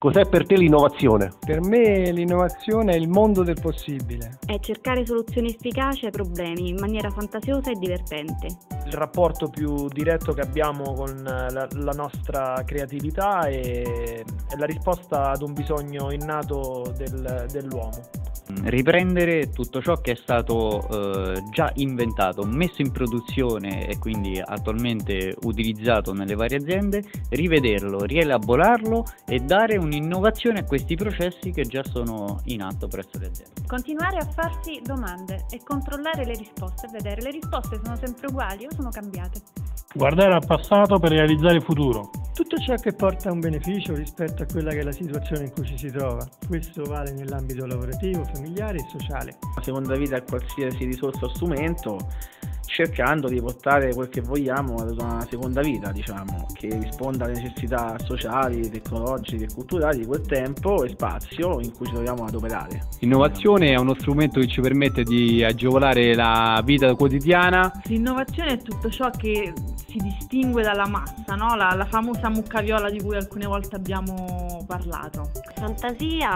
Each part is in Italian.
Cos'è per te l'innovazione? Per me l'innovazione è il mondo del possibile. È cercare soluzioni efficaci ai problemi in maniera fantasiosa e divertente. Il rapporto più diretto che abbiamo con la nostra creatività è la risposta ad un bisogno innato dell'uomo. Riprendere tutto ciò che è stato già inventato, messo in produzione e quindi attualmente utilizzato nelle varie aziende, rivederlo, rielaborarlo e dare un'innovazione a questi processi che già sono in atto presso le aziende. Continuare a farsi domande e controllare le risposte, vedere le risposte sono sempre uguali o sono cambiate. Guardare al passato per realizzare il futuro. Tutto ciò che porta a un beneficio rispetto a quella che è la situazione in cui ci si trova. Questo vale nell'ambito lavorativo, familiare e sociale. La seconda vita è qualsiasi risorsa o strumento, cercando di portare quel che vogliamo ad una seconda vita, diciamo, che risponda alle necessità sociali, tecnologiche e culturali di quel tempo e spazio in cui ci troviamo ad operare. L'innovazione è uno strumento che ci permette di agevolare la vita quotidiana. L'innovazione è tutto ciò che si distingue dalla massa, no? La famosa mucca viola di cui alcune volte abbiamo parlato. Fantasia,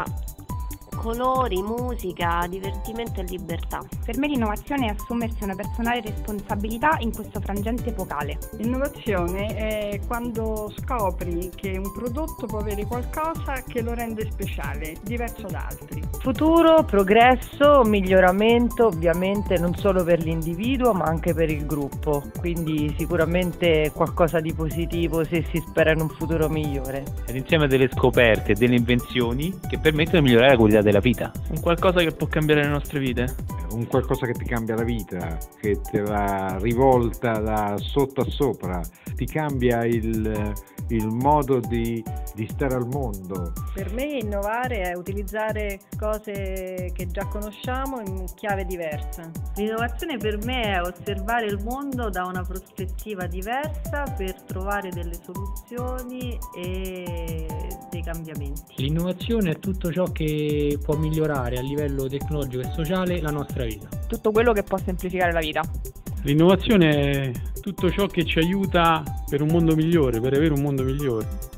colori, musica, divertimento e libertà. Per me l'innovazione è assumersi una personale responsabilità in questo frangente epocale. L'innovazione è quando scopri che un prodotto può avere qualcosa che lo rende speciale, diverso da altri. Futuro, progresso, miglioramento, ovviamente non solo per l'individuo ma anche per il gruppo, quindi sicuramente qualcosa di positivo se si spera in un futuro migliore. È l'insieme delle scoperte e delle invenzioni che permettono di migliorare la qualità della vita. Un qualcosa che può cambiare le nostre vite. Un qualcosa che ti cambia la vita, che te la rivolta da sotto a sopra, ti cambia il modo di stare al mondo. Per me innovare è utilizzare cose che già conosciamo in chiave diversa. L'innovazione per me è osservare il mondo da una prospettiva diversa per trovare delle soluzioni e dei cambiamenti. L'innovazione è tutto ciò che può migliorare a livello tecnologico e sociale la nostra vita. Tutto quello che può semplificare la vita. L'innovazione è tutto ciò che ci aiuta per un mondo migliore, per avere un mondo migliore.